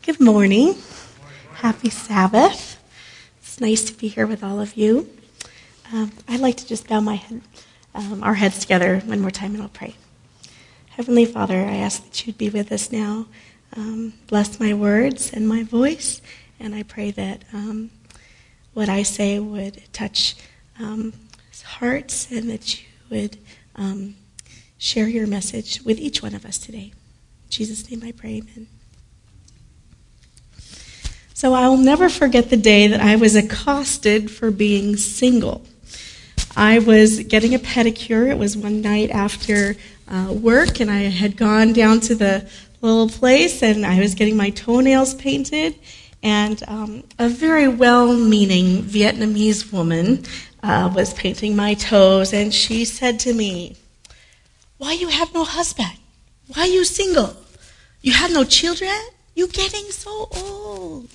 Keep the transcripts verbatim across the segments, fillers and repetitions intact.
Good morning. Happy Sabbath. It's nice to be here with all of you. Um, I'd like to just bow my head, um, our heads together one more time and I'll pray. Heavenly Father, I ask that you'd be with us now. Um, bless my words and my voice, and I pray that um, what I say would touch um, hearts and that you would um, share your message with each one of us today. In Jesus' name I pray, amen. So I will never forget the day that I was accosted for being single. I was getting a pedicure. It was one night after uh, work, and I had gone down to the little place, and I was getting my toenails painted, and um, a very well-meaning Vietnamese woman uh, was painting my toes, and she said to me, "Why you have no husband? Why you single? You have no children? You getting so old."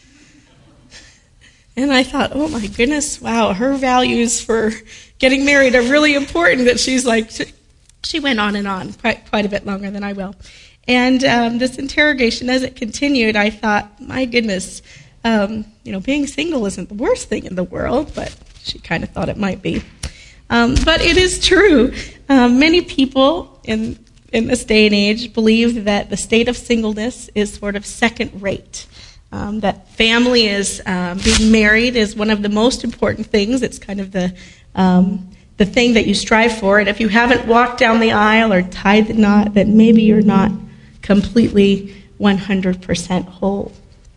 And I thought, oh my goodness, wow, her values for getting married are really important. That she's like, she went on and on, quite quite a bit longer than I will. And um, this interrogation, as it continued, I thought, my goodness, um, you know, being single isn't the worst thing in the world, but she kind of thought it might be. Um, but it is true. Um, many people in in this day and age believe that the state of singleness is sort of second rate. Um, that family is, um, being married is one of the most important things. It's kind of the um, the thing that you strive for. And if you haven't walked down the aisle or tied the knot, then maybe you're not completely one hundred percent whole.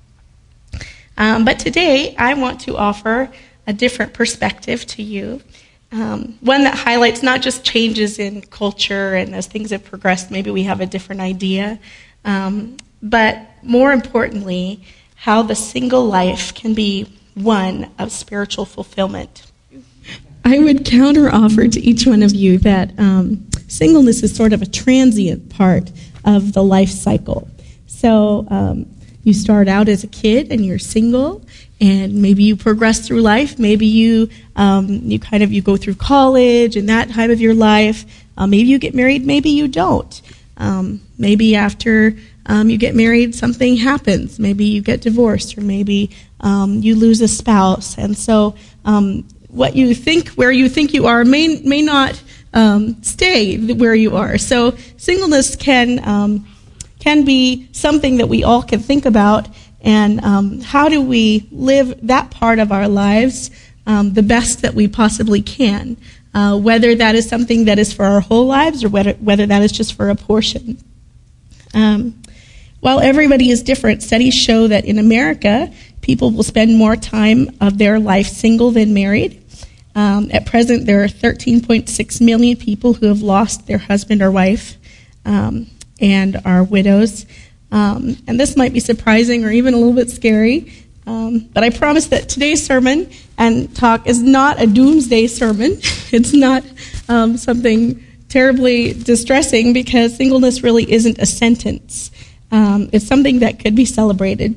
Um, but today, I want to offer a different perspective to you. Um, one that highlights not just changes in culture, and as things have progressed, maybe we have a different idea, um, but more importantly, how the single life can be one of spiritual fulfillment. I would counteroffer to each one of you that um, singleness is sort of a transient part of the life cycle. So um, you start out as a kid and you're single, and maybe you progress through life. Maybe you um, you kind of you go through college and that time of your life. Uh, maybe you get married. Maybe you don't. Um, maybe after Um, you get married, something happens. Maybe you get divorced, or maybe um, you lose a spouse. And so um, what you think, where you think you are, may may not um, stay where you are. So singleness can um, can be something that we all can think about. And um, how do we live that part of our lives um, the best that we possibly can? Uh, whether that is something that is for our whole lives, or whether whether that is just for a portion. Um, While everybody is different, studies show that in America, people will spend more time of their life single than married. Um, at present, there are thirteen point six million people who have lost their husband or wife um, and are widows. Um, and this might be surprising or even a little bit scary, um, but I promise that today's sermon and talk is not a doomsday sermon. It's not um, something terribly distressing, because singleness really isn't a sentence. Um, it's something that could be celebrated.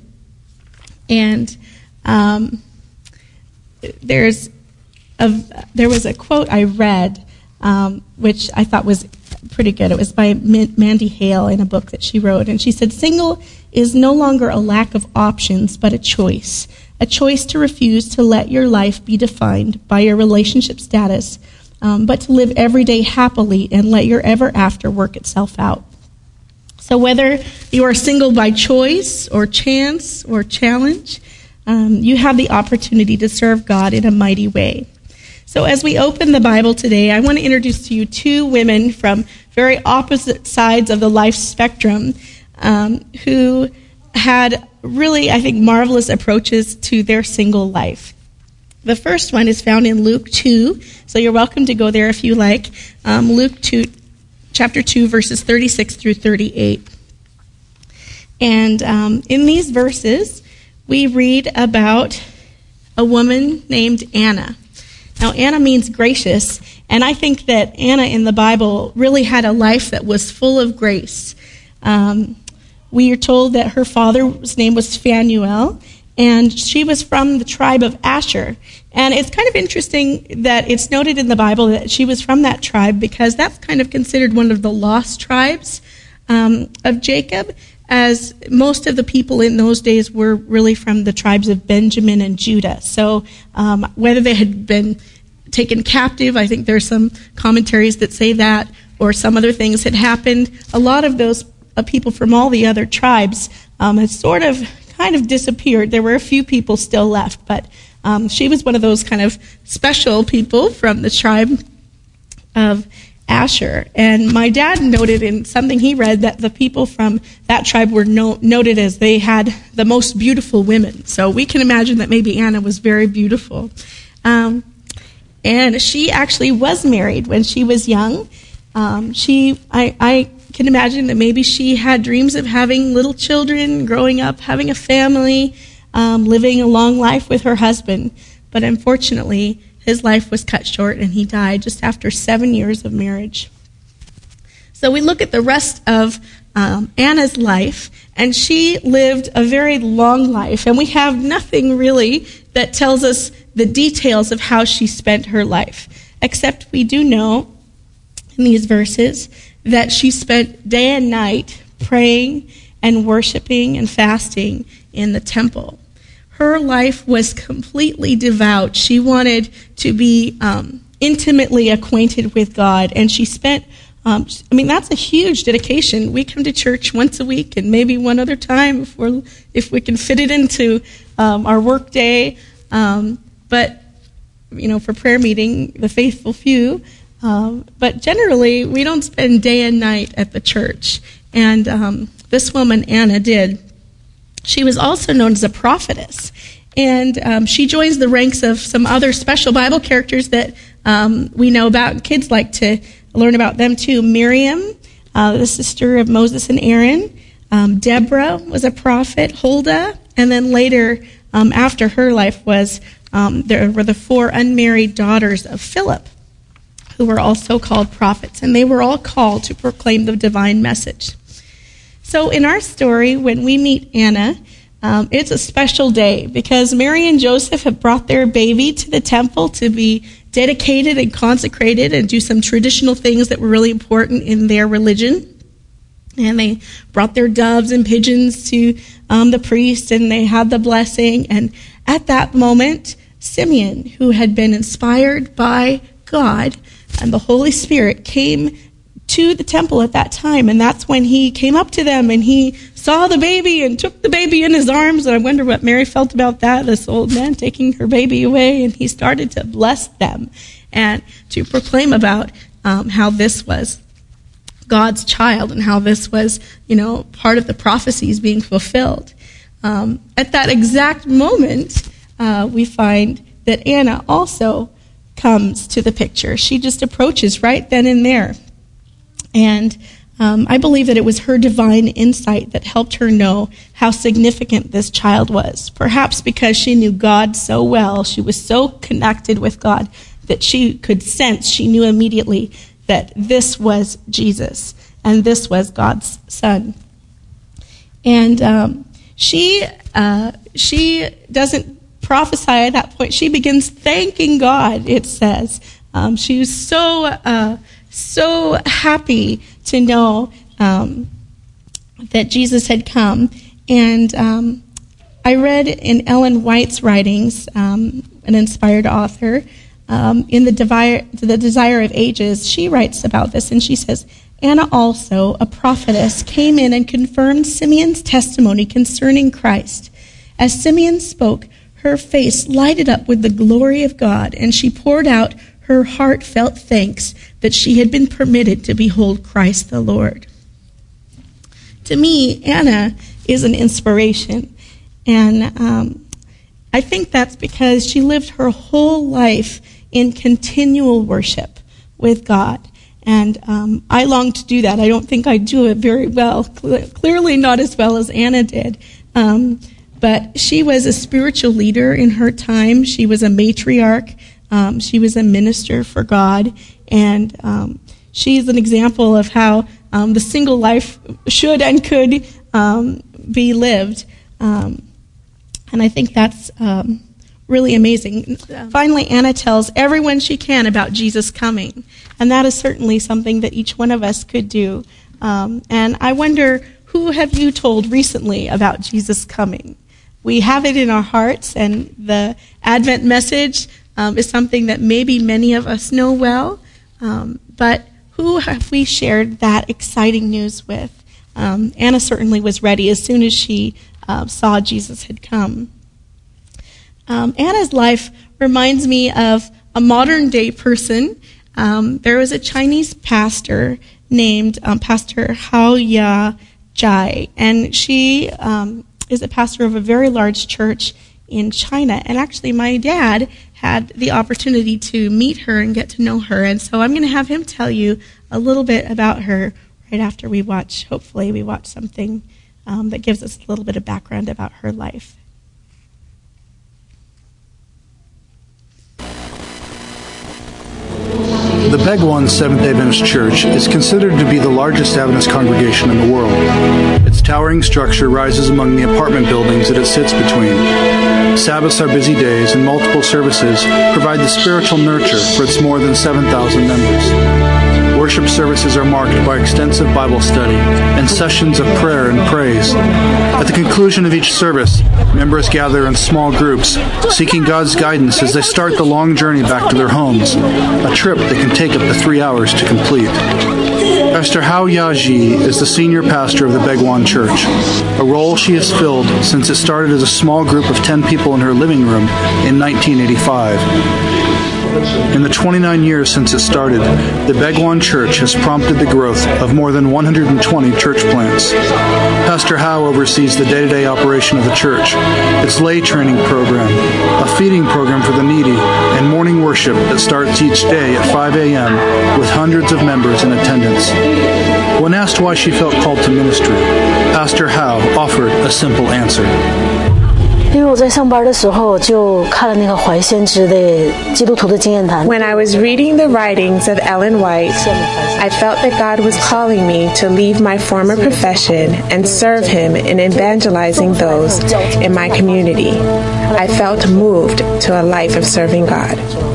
And um, there's a, there was a quote I read, um, which I thought was pretty good. It was by Mandy Hale in a book that she wrote. And she said, "Single is no longer a lack of options, but a choice. A choice to refuse to let your life be defined by your relationship status, um, but to live every day happily and let your ever after work itself out." So whether you are single by choice or chance or challenge, um, you have the opportunity to serve God in a mighty way. So as we open the Bible today, I want to introduce to you two women from very opposite sides of the life spectrum um, who had really, I think, marvelous approaches to their single life. The first one is found in Luke two, so you're welcome to go there if you like. Um, Luke two. Chapter two, verses thirty-six through thirty-eight. And um, in these verses, we read about a woman named Anna. Now, Anna means gracious, and I think that Anna in the Bible really had a life that was full of grace. Um, we are told that her father's name was Phanuel, and she was from the tribe of Asher. And it's kind of interesting that it's noted in the Bible that she was from that tribe, because that's kind of considered one of the lost tribes um, of Jacob. as most of the people in those days were really from the tribes of Benjamin and Judah. So um, whether they had been taken captive, I think there's some commentaries that say that, or some other things had happened, a lot of those uh, people from all the other tribes um, had sort of kind of disappeared. There were a few people still left, but um, she was one of those kind of special people from the tribe of Asher. And my dad noted in something he read that the people from that tribe were no, noted as they had the most beautiful women. So we can imagine that maybe Anna was very beautiful. Um, and she actually was married when she was young. Um, she, I, I can imagine that maybe she had dreams of having little children, growing up, having a family, um, living a long life with her husband. But unfortunately, his life was cut short, and he died just after seven years of marriage. So we look at the rest of um, Anna's life, and she lived a very long life, and we have nothing really that tells us the details of how she spent her life, except we do know in these verses that she spent day and night praying and worshiping and fasting in the temple. Her life was completely devout. She wanted to be um, intimately acquainted with God, and she spent, um, I mean, that's a huge dedication. We come to church once a week and maybe one other time if, we're, if we can fit it into um, our work day. Um, but, you know, for prayer meeting, the faithful few. Um, but generally, we don't spend day and night at the church. And um, this woman, Anna, did. She was also known as a prophetess, and um, she joins the ranks of some other special Bible characters that um, we know about. Kids like to learn about them too. Miriam, uh, the sister of Moses and Aaron. Um, Deborah was a prophet. Huldah, and then later, um, after her life was, um, there were the four unmarried daughters of Philip, who were also called prophets, and they were all called to proclaim the divine message. So in our story, when we meet Anna, um, it's a special day because Mary and Joseph have brought their baby to the temple to be dedicated and consecrated and do some traditional things that were really important in their religion. And they brought their doves and pigeons to um, the priest, and they had the blessing. And at that moment, Simeon, who had been inspired by God and the Holy Spirit, came to the temple at that time, and that's when he came up to them and he saw the baby and took the baby in his arms. And I wonder what Mary felt about that, this old man taking her baby away, and he started to bless them and to proclaim about um, how this was God's child and how this was, you know, part of the prophecies being fulfilled. Um, at that exact moment, uh, we find that Anna also comes to the picture. She just approaches right then and there. And um, I believe that it was her divine insight that helped her know how significant this child was. Perhaps because she knew God so well, she was so connected with God that she could sense, she knew immediately that this was Jesus and this was God's son. And um, she uh, she doesn't prophesy at that point. She begins thanking God, it says. Um, she was so... Uh, so happy to know um, that Jesus had come. And um, I read in Ellen White's writings, um, an inspired author, um, in the, Devi- the Desire of Ages, she writes about this, and she says, Anna also, a prophetess, came in and confirmed Simeon's testimony concerning Christ. As Simeon spoke, her face lighted up with the glory of God, and she poured out her heartfelt thanks that she had been permitted to behold Christ the Lord. To me, Anna is an inspiration. And um, I think that's because she lived her whole life in continual worship with God. And um, I long to do that. I don't think I do it very well, clearly not as well as Anna did. Um, but she was a spiritual leader in her time. She was a matriarch. Um, she was a minister for God, and um, she's an example of how um, the single life should and could um, be lived. Um, and I think that's um, really amazing. Finally, Anna tells everyone she can about Jesus coming, and that is certainly something that each one of us could do. Um, and I wonder who have you told recently about Jesus coming? We have it in our hearts, and the Advent message um, is something that maybe many of us know well, um, but who have we shared that exciting news with? Um, Anna certainly was ready as soon as she uh, saw Jesus had come. Um, Anna's life reminds me of a modern-day person. Um, there was a Chinese pastor named um, Pastor Hao Ya Jai, and she um, is a pastor of a very large church in China. And actually, my dad had the opportunity to meet her and get to know her, and so I'm going to have him tell you a little bit about her right after we watch, hopefully we watch something um, that gives us a little bit of background about her life. The Baiguan Seventh-day Adventist Church is considered to be the largest Adventist congregation in the world. Its towering structure rises among the apartment buildings that it sits between. Sabbaths are busy days, and multiple services provide the spiritual nurture for its more than seven thousand members. Worship services are marked by extensive Bible study and sessions of prayer and praise. At the conclusion of each service, members gather in small groups, seeking God's guidance as they start the long journey back to their homes, a trip that can take up to three hours to complete. Pastor Hao Yaji is the senior pastor of the Baiguan Church, a role she has filled since it started as a small group of ten people in her living room in nineteen eighty-five. In the twenty-nine years since it started, the Baiguan Church has prompted the growth of more than one hundred twenty church plants. Pastor Hao oversees the day-to-day operation of the church, its lay training program, a feeding program for the needy, and morning worship that starts each day at five a.m. with hundreds of members in attendance. When asked why she felt called to ministry, Pastor Hao offered a simple answer. 因为我在上班的时候就看了那个怀先知的基督徒的经验谈。 When I was reading the writings of Ellen White, I felt that God was calling me to leave my former profession and serve Him in evangelizing those in my community. I felt moved to a life of serving God.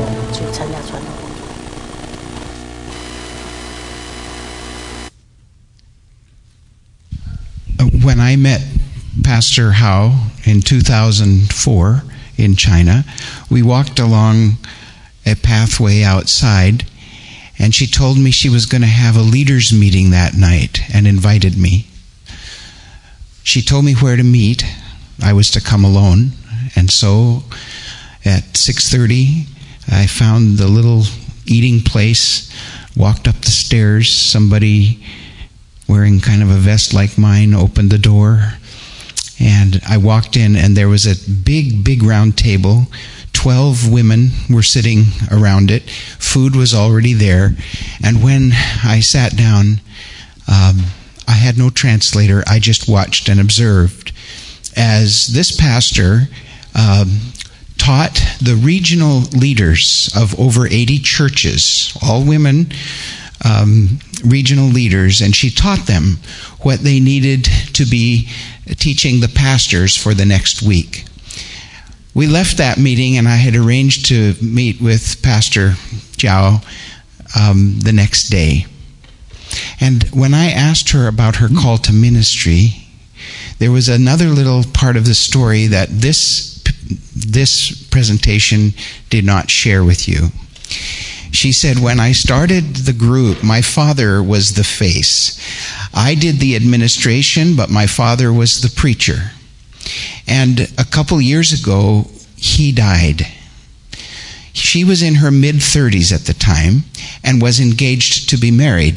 When I met Pastor Hao in two thousand four in China, we walked along a pathway outside, and she told me she was going to have a leaders meeting that night and invited me. She told me where to meet. I was to come alone, and so at six thirty I found the little eating place, walked up the stairs. Somebody wearing kind of a vest like mine opened the door. And I walked in, and there was a big, big round table. Twelve women were sitting around it. Food was already there. And when I sat down, um, I had no translator. I just watched and observed as this pastor um, taught the regional leaders of over eighty churches, all women, um, regional leaders, and she taught them what they needed to be teaching the pastors for the next week. We left that meeting, and I had arranged to meet with Pastor Jiao um, the next day. And when I asked her about her call to ministry, there was another little part of the story that this this presentation did not share with you. She said, when I started the group, my father was the face. I did the administration, but my father was the preacher. And a couple years ago, he died. She was in her mid-thirties at the time and was engaged to be married.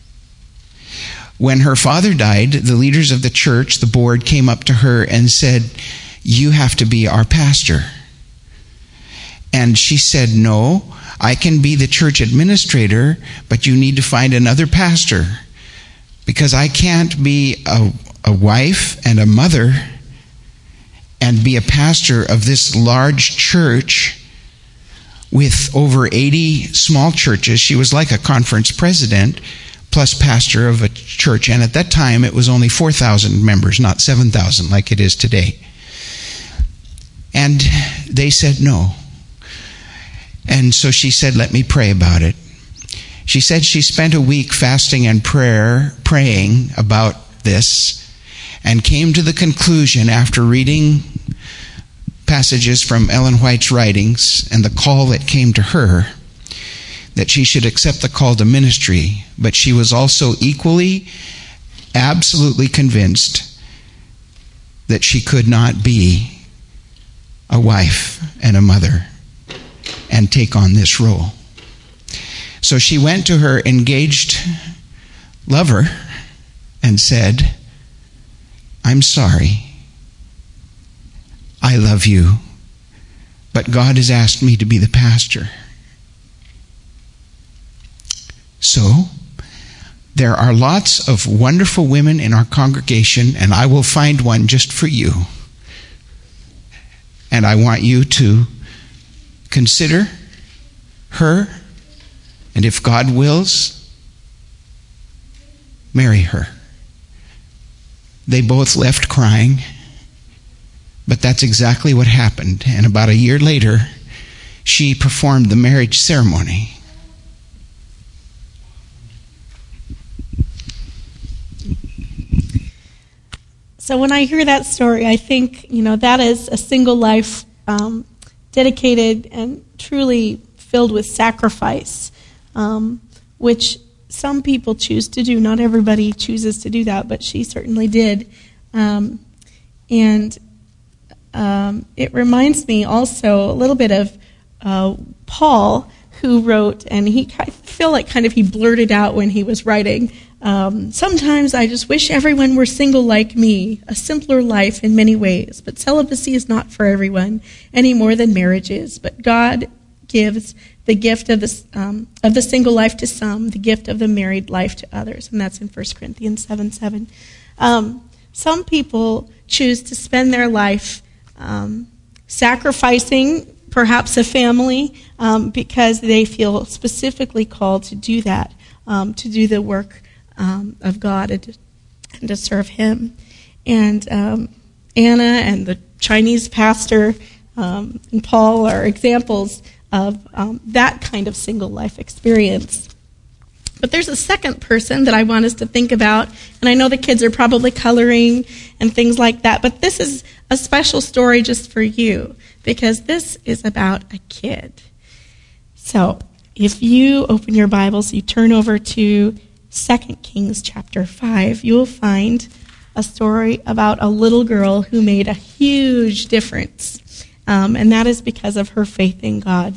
When her father died, the leaders of the church, the board, came up to her and said, "You have to be our pastor." And she said, "No, I can be the church administrator, but you need to find another pastor, because I can't be a, a wife and a mother and be a pastor of this large church with over eighty small churches." She was like a conference president plus pastor of a church, and at that time it was only four thousand members, not seven thousand like it is today. And they said no. And so she said, "Let me pray about it." She said she spent a week fasting and prayer, praying about this and came to the conclusion, after reading passages from Ellen White's writings and the call that came to her, that she should accept the call to ministry, but she was also equally, absolutely convinced that she could not be a wife and a mother and take on this role. So she went to her engaged lover and said, I'm sorry. I love you, but God has asked me to be the pastor. So, there are lots of wonderful women in our congregation, and I will find one just for you. And I want you to consider her, and if God wills, marry her. They both left crying, but that's exactly what happened. And about a year later, she performed the marriage ceremony. So when I hear that story, I think, you know, that is a single life um, dedicated and truly filled with sacrifice, um, which some people choose to do. Not everybody chooses to do that, but she certainly did. Um, and um, it reminds me also a little bit of uh, Paul, who wrote, and he I feel like kind of he blurted out when he was writing, Um, sometimes I just wish everyone were single like me, a simpler life in many ways. But celibacy is not for everyone any more than marriage is. But God gives the gift of the, um, of the single life to some, the gift of the married life to others. And that's in First Corinthians seven seven. Um, some people choose to spend their life um, sacrificing perhaps a family um, because they feel specifically called to do that, um, to do the work Um, of God and to, and to serve Him. And um, Anna and the Chinese pastor um, and Paul are examples of um, that kind of single life experience. But there's a second person that I want us to think about, and I know the kids are probably coloring and things like that, but this is a special story just for you, because this is about a kid. So if you open your Bibles, you turn over to Second Kings chapter five, you'll find a story about a little girl who made a huge difference, um, and that is because of her faith in God.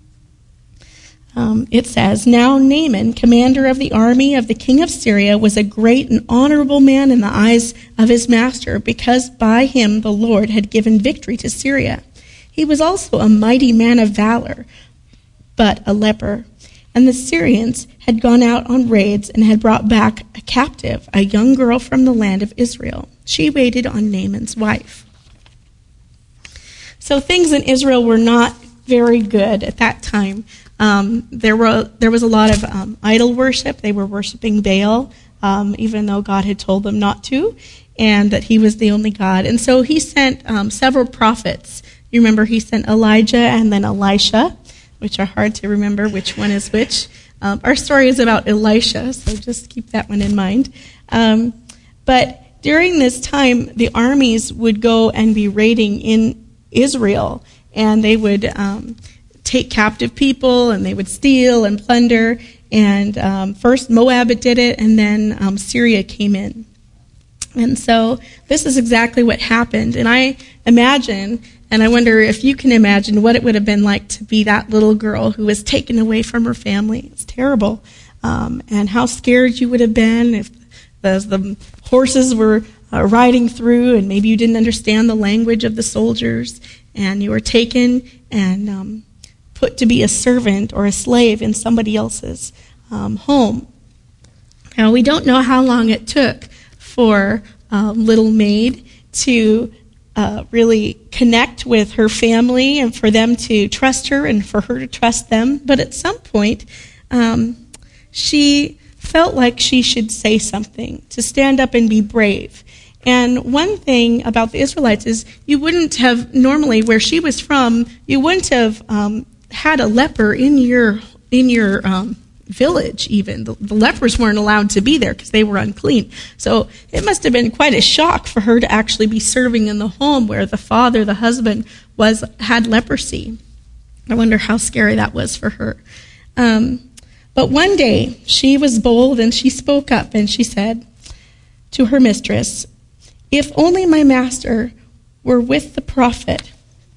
Um, it says, Now Naaman, commander of the army of the king of Syria, was a great and honorable man in the eyes of his master, because by him the Lord had given victory to Syria. He was also a mighty man of valor, but a leper. And the Syrians had gone out on raids and had brought back a captive, a young girl from the land of Israel. She waited on Naaman's wife. So things in Israel were not very good at that time. Um, there were there was a lot of um, idol worship. They were worshiping Baal, um, even though God had told them not to, and that He was the only God. And so He sent um, several prophets. You remember He sent Elijah and then Elisha, which are hard to remember which one is which. Um, our story is about Elisha, so just keep that one in mind. Um, but during this time, the armies would go and be raiding in Israel, and they would um, take captive people, and they would steal and plunder. And um, first Moab did it, and then um, Syria came in. And so this is exactly what happened. And I imagine, and I wonder if you can imagine what it would have been like to be that little girl who was taken away from her family. It's terrible. Um, and how scared you would have been if the, the horses were uh, riding through and maybe you didn't understand the language of the soldiers and you were taken and um, put to be a servant or a slave in somebody else's um, home. Now, we don't know how long it took for um, little Maid to uh, really connect with her family and for them to trust her and for her to trust them. But at some point, um, she felt like she should say something, to stand up and be brave. And one thing about the Israelites is you wouldn't have, normally where she was from, you wouldn't have um, had a leper in your in your um, village even. The, the lepers weren't allowed to be there because they were unclean. So it must have been quite a shock for her to actually be serving in the home where the father, the husband, was had leprosy. I wonder how scary that was for her. Um, but one day she was bold and she spoke up and she said to her mistress, "If only my master were with the prophet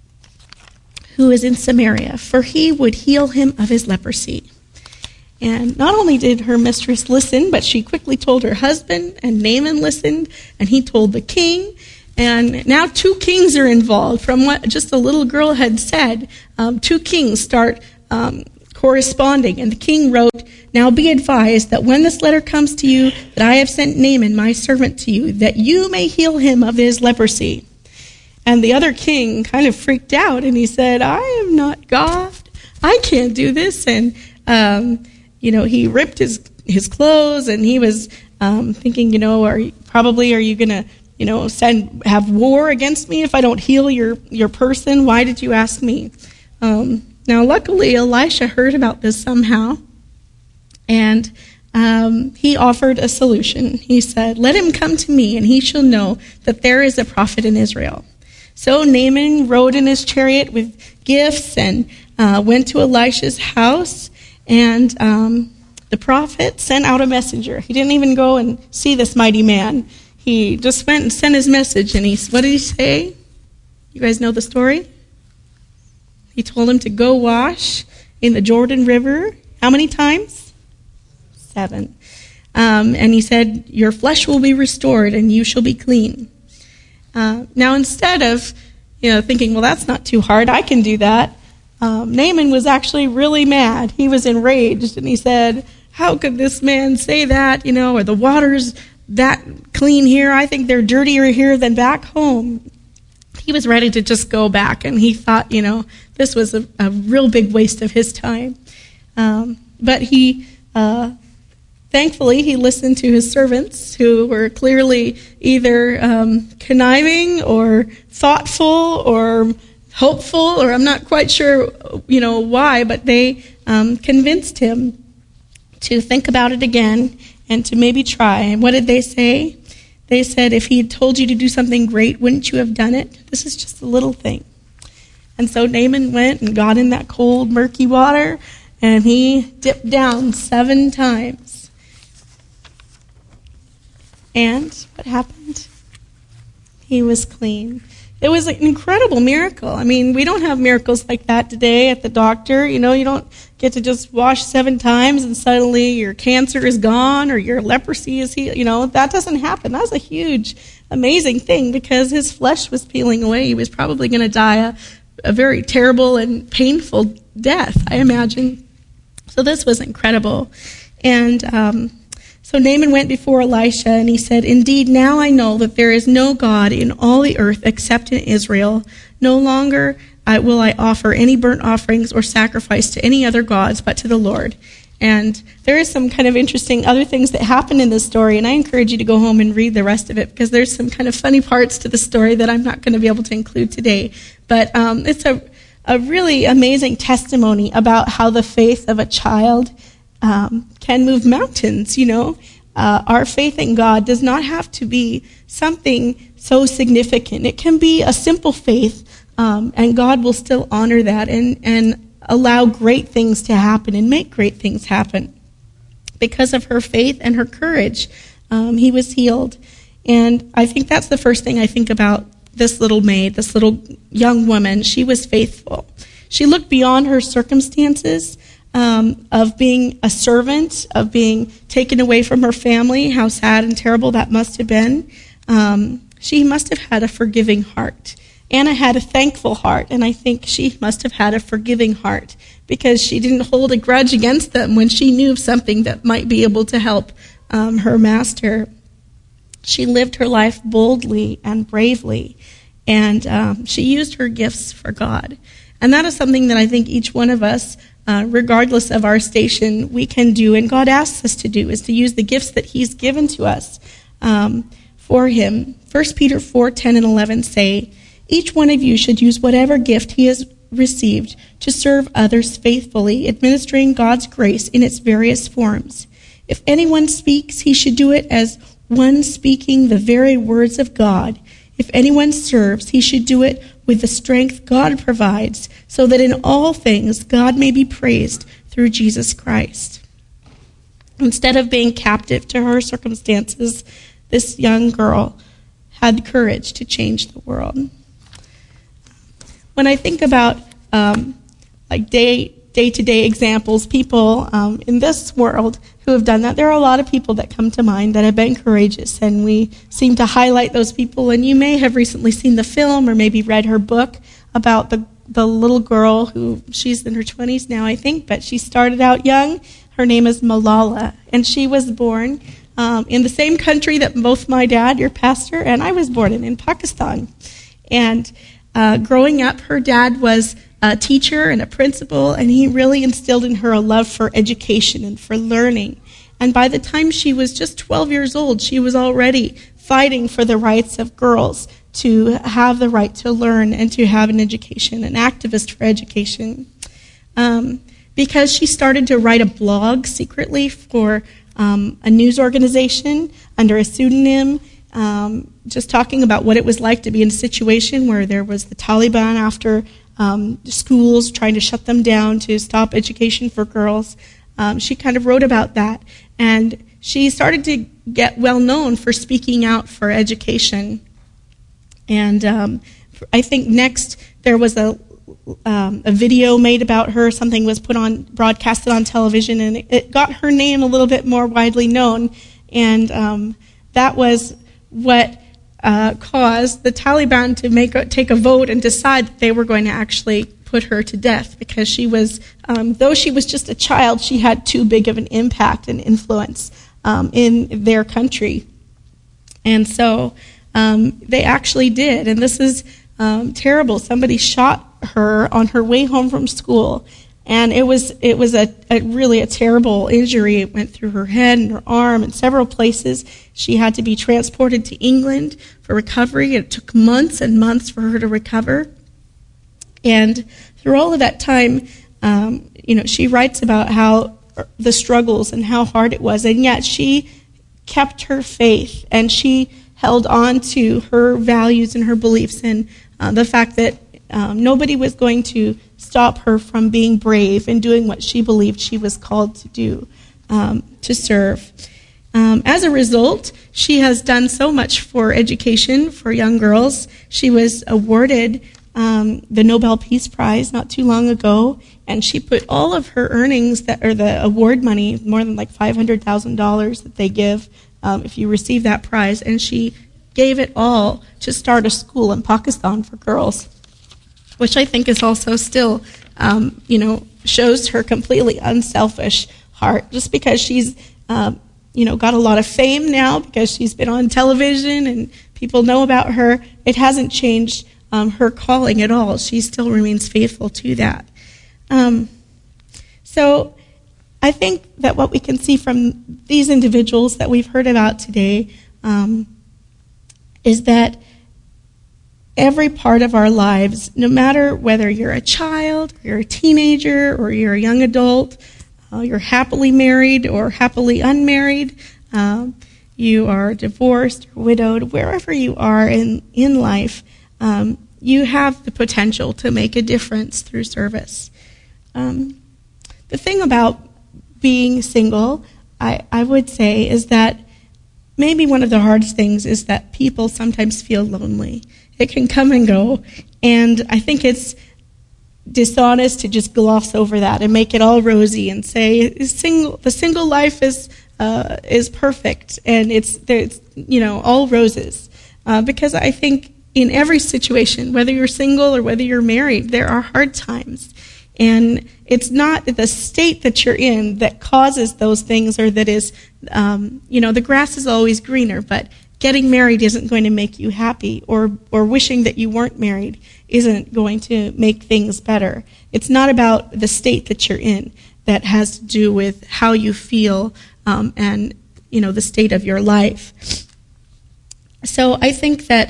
who is in Samaria, for he would heal him of his leprosy." And not only did her mistress listen, but she quickly told her husband, and Naaman listened, and he told the king. And now two kings are involved. From what just a little girl had said, um, two kings start um, corresponding. And the king wrote, "Now be advised that when this letter comes to you, that I have sent Naaman, my servant, to you, that you may heal him of his leprosy." And the other king kind of freaked out, and he said, "I am not God. I can't do this." And um, you know, he ripped his his clothes, and he was um, thinking, you know, are you, probably are you going to, you know, send have war against me if I don't heal your your person? Why did you ask me? Um, now, luckily, Elisha heard about this somehow, and um, he offered a solution. He said, "Let him come to me, and he shall know that there is a prophet in Israel." So Naaman rode in his chariot with gifts and uh, went to Elisha's house. And um, the prophet sent out a messenger. He didn't even go and see this mighty man. He just went and sent his message. And he, what did he say? You guys know the story? He told him to go wash in the Jordan River. How many times? Seven. Um, and he said, "Your flesh will be restored and you shall be clean." Uh, now, instead of, you know, thinking, well, that's not too hard, I can do that, Um, Naaman was actually really mad. He was enraged, and he said, "How could this man say that? You know, are the waters that clean here? I think they're dirtier here than back home." He was ready to just go back, and he thought, you know, this was a, a real big waste of his time. Um, but he, uh, thankfully, he listened to his servants, who were clearly either um, conniving or thoughtful or hopeful, or I'm not quite sure, you know, why, but they um, convinced him to think about it again and to maybe try. And what did they say? They said, "If he had told you to do something great, wouldn't you have done it? This is just a little thing." And so Naaman went and got in that cold, murky water, and he dipped down seven times. And what happened? He was clean. It was an incredible miracle. I mean, we don't have miracles like that today at the doctor. You know, you don't get to just wash seven times and suddenly your cancer is gone or your leprosy is healed. You know, that doesn't happen. That's a huge, amazing thing because his flesh was peeling away. He was probably going to die a, a very terrible and painful death, I imagine. So this was incredible. And um So Naaman went before Elisha, and he said, "Indeed, now I know that there is no God in all the earth except in Israel. No longer I, will I offer any burnt offerings or sacrifice to any other gods, but to the Lord." And there is some kind of interesting other things that happen in this story, and I encourage you to go home and read the rest of it, because there's some kind of funny parts to the story that I'm not going to be able to include today. But um, it's a, a really amazing testimony about how the faith of a child Um, can move mountains, you know. Uh, our faith in God does not have to be something so significant. It can be a simple faith, um, and God will still honor that and, and allow great things to happen and make great things happen. Because of her faith and her courage, um, he was healed. And I think that's the first thing I think about this little maid, this little young woman. She was faithful. She looked beyond her circumstances, Um, of being a servant, of being taken away from her family, how sad and terrible that must have been. Um, she must have had a forgiving heart. Anna had a thankful heart, and I think she must have had a forgiving heart because she didn't hold a grudge against them when she knew of something that might be able to help um, her master. She lived her life boldly and bravely, and um, she used her gifts for God. And that is something that I think each one of us, Uh, regardless of our station, we can do, and God asks us to do, is to use the gifts that he's given to us um, for him. First Peter four ten and eleven say, "Each one of you should use whatever gift he has received to serve others faithfully, administering God's grace in its various forms. If anyone speaks, he should do it as one speaking the very words of God. If anyone serves, he should do it with the strength God provides, so that in all things God may be praised through Jesus Christ. Instead of being captive to her circumstances, this young girl had courage to change the world. When I think about um, like day day-to-day examples, people um, in this world who have done that, there are a lot of people that come to mind that have been courageous, and we seem to highlight those people. And you may have recently seen the film or maybe read her book about the the little girl who, she's in her twenties now, I think, but she started out young. Her name is Malala, and she was born um, in the same country that both my dad, your pastor, and I was born in, in Pakistan. And uh, growing up, her dad was a teacher and a principal, and he really instilled in her a love for education and for learning. And by the time she was just twelve years old, she was already fighting for the rights of girls to have the right to learn and to have an education, an activist for education. Um, because she started to write a blog secretly for um, a news organization under a pseudonym, um, just talking about what it was like to be in a situation where there was the Taliban after um, schools, trying to shut them down to stop education for girls. Um, she kind of wrote about that, and she started to get well known for speaking out for education. And um, I think next there was a um, a video made about her. Something was put on, broadcasted on television, and it, it got her name a little bit more widely known. And um, that was what uh, caused the Taliban to make a, take a vote and decide that they were going to actually put her to death, because she was, um, though she was just a child, she had too big of an impact and influence um, in their country. And so Um, they actually did, and this is um, terrible. Somebody shot her on her way home from school, and it was it was a, a really a terrible injury. It went through her head and her arm and several places. She had to be transported to England for recovery. It took months and months for her to recover. And through all of that time, um, you know, she writes about how the struggles and how hard it was, and yet she kept her faith, and she held on to her values and her beliefs, and uh, the fact that um, nobody was going to stop her from being brave and doing what she believed she was called to do, um, to serve. Um, as a result, she has done so much for education for young girls. She was awarded um, the Nobel Peace Prize not too long ago, and she put all of her earnings, that or the award money, more than like five hundred thousand dollars that they give Um, if you receive that prize, and she gave it all to start a school in Pakistan for girls, which I think is also still, um, you know, shows her completely unselfish heart. Just because she's, um, you know, got a lot of fame now because she's been on television and people know about her, it hasn't changed um, her calling at all. She still remains faithful to that. Um, so. I think that what we can see from these individuals that we've heard about today um, is that every part of our lives, no matter whether you're a child, or you're a teenager, or you're a young adult, uh, you're happily married or happily unmarried, um, you are divorced or widowed, wherever you are in, in life, um, you have the potential to make a difference through service. Um, the thing about being single, I, I would say, is that maybe one of the hardest things is that people sometimes feel lonely. It can come and go, and I think it's dishonest to just gloss over that and make it all rosy and say single, the single life is uh, is perfect and it's it's you know all roses, uh, because I think in every situation, whether you're single or whether you're married, there are hard times. And it's not the state that you're in that causes those things, or that is, um, you know, the grass is always greener, but getting married isn't going to make you happy, or, or wishing that you weren't married isn't going to make things better. It's not about the state that you're in that has to do with how you feel um, and, you know, the state of your life. So I think that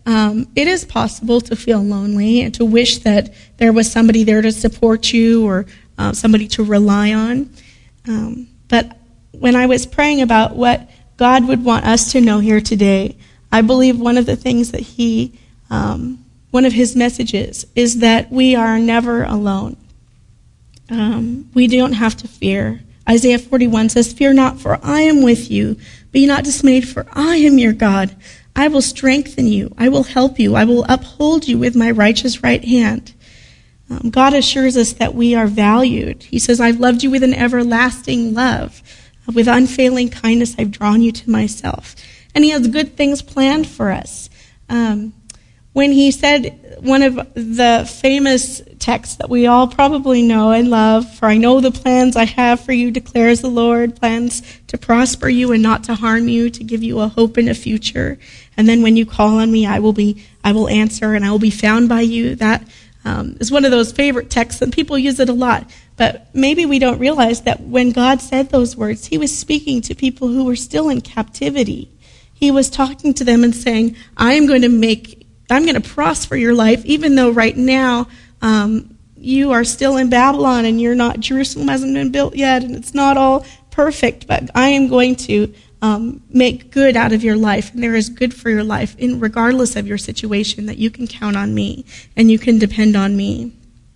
um, it is possible to feel lonely and to wish that there was somebody there to support you or uh, somebody to rely on. Um, but when I was praying about what God would want us to know here today, I believe one of the things that he, um, one of his messages is that we are never alone. Um, we don't have to fear. Isaiah forty-one says, "Fear not, for I am with you. Be not dismayed, for I am your God. I will strengthen you. I will help you. I will uphold you with my righteous right hand." Um, God assures us that we are valued. He says, "I've loved you with an everlasting love. With unfailing kindness, I've drawn you to myself." And he has good things planned for us. Um, when he said one of the famous texts that we all probably know and love, "For I know the plans I have for you, declares the Lord, plans to prosper you and not to harm you, to give you a hope and a future. And then when you call on me, I will be, I will answer, and I will be found by you." That um, is one of those favorite texts, and people use it a lot. But maybe we don't realize that when God said those words, he was speaking to people who were still in captivity. He was talking to them and saying, I am going to make, I'm going to prosper your life, even though right now um, you are still in Babylon and you're not, Jerusalem hasn't been built yet and it's not all perfect, but I am going to um, make good out of your life, and there is good for your life, in regardless of your situation, that you can count on me and you can depend on me.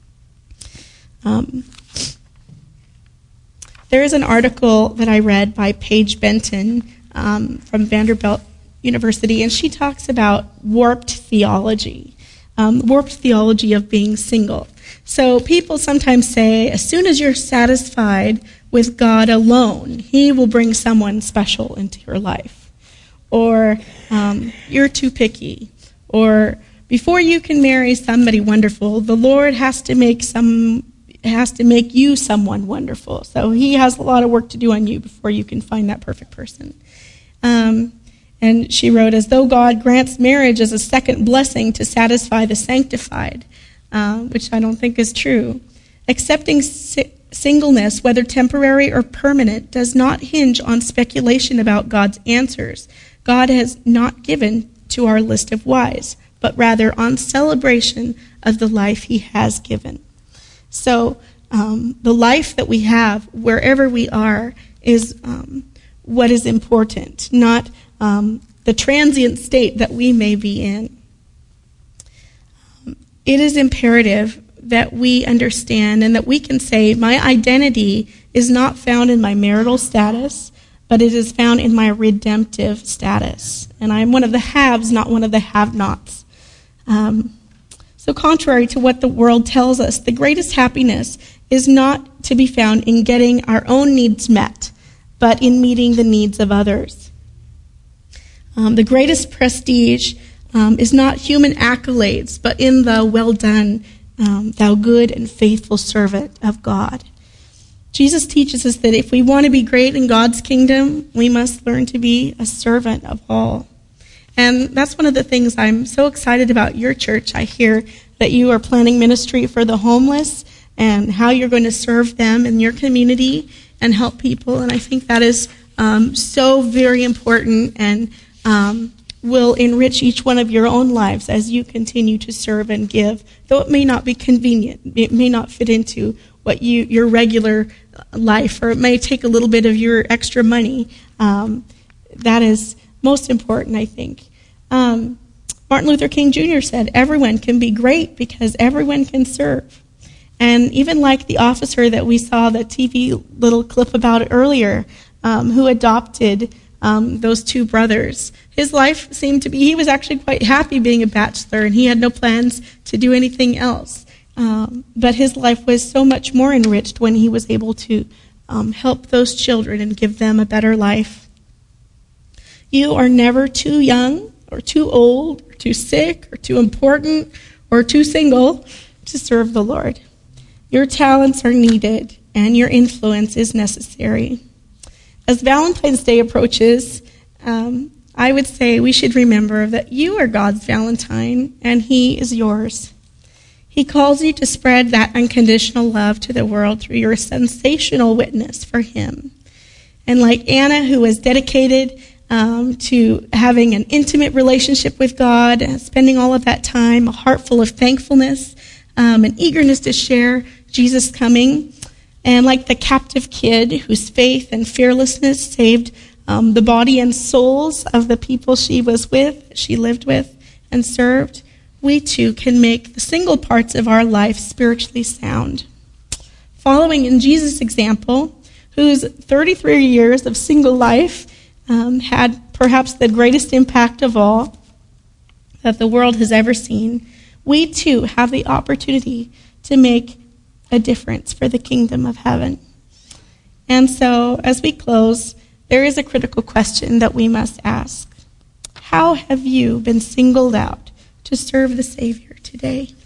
Um, There is an article that I read by Paige Benton um, from Vanderbilt University, and she talks about warped theology, um, warped theology of being single. So people sometimes say, as soon as you're satisfied with God alone, he will bring someone special into your life. Or um, you're too picky. Or before you can marry somebody wonderful, the Lord has to make some has to make you someone wonderful. So he has a lot of work to do on you before you can find that perfect person. Um, and she wrote, "As though God grants marriage as a second blessing to satisfy the sanctified," uh, which I don't think is true. "Accepting si- singleness, whether temporary or permanent, does not hinge on speculation about God's answers. God has not given to our list of wise, but rather on celebration of the life he has given." So um, the life that we have, wherever we are, is um, what is important, not um, the transient state that we may be in. Um, it is imperative that we understand and that we can say, my identity is not found in my marital status, but it is found in my redemptive status. And I am one of the haves, not one of the have-nots. Um, So contrary to what the world tells us, the greatest happiness is not to be found in getting our own needs met, but in meeting the needs of others. Um, the greatest prestige um, is not human accolades, but in the "well done, um, thou good and faithful servant of God." Jesus teaches us that if we want to be great in God's kingdom, we must learn to be a servant of all. And that's one of the things I'm so excited about your church. I hear that you are planning ministry for the homeless and how you're going to serve them in your community and help people. And I think that is um, so very important and um, will enrich each one of your own lives as you continue to serve and give, though it may not be convenient. It may not fit into what you your regular life, or it may take a little bit of your extra money. Um, that is most important, I think. Um, Martin Luther King Junior said, everyone can be great because everyone can serve. And even like the officer that we saw the T V little clip about earlier, um, who adopted um, those two brothers, his life seemed to be, he was actually quite happy being a bachelor, and he had no plans to do anything else. Um, but his life was so much more enriched when he was able to um, help those children and give them a better life. You are never too young or too old or too sick or too important or too single to serve the Lord. Your talents are needed and your influence is necessary. As Valentine's Day approaches, um, I would say we should remember that you are God's Valentine and he is yours. He calls you to spread that unconditional love to the world through your sensational witness for him. And like Anna, who was dedicated um, to having an intimate relationship with God, spending all of that time, a heart full of thankfulness, um, an eagerness to share Jesus coming. And like the captive kid whose faith and fearlessness saved um, the body and souls of the people she was with, she lived with and served, we too can make the single parts of our life spiritually sound. Following in Jesus' example, whose thirty-three years of single life um, had perhaps the greatest impact of all that the world has ever seen, we too have the opportunity to make a difference for the kingdom of heaven. And so, as we close, there is a critical question that we must ask. How have you been singled out to serve the Savior today?